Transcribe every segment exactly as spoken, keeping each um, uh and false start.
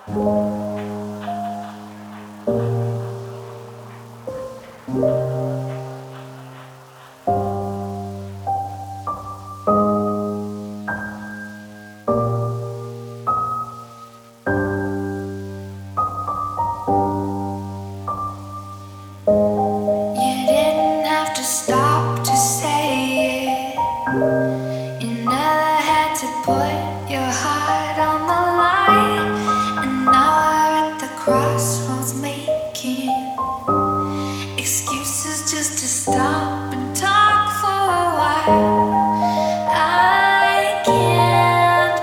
You didn't have to stop to say it. You never had to put your heart on the line. And now we're at the crossroads making excuses just to stop and talk for a while. I can't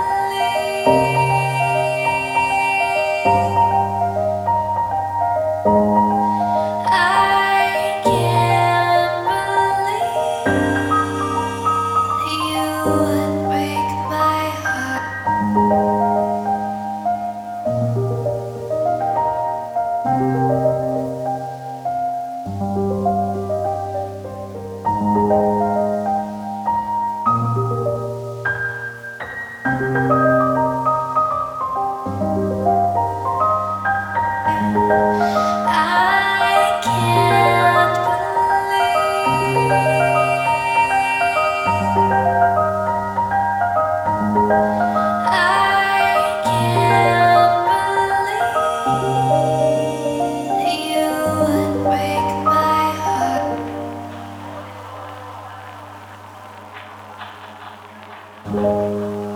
believe I can't believe you would break my heart. I can't believe I can't believe you would break my heart.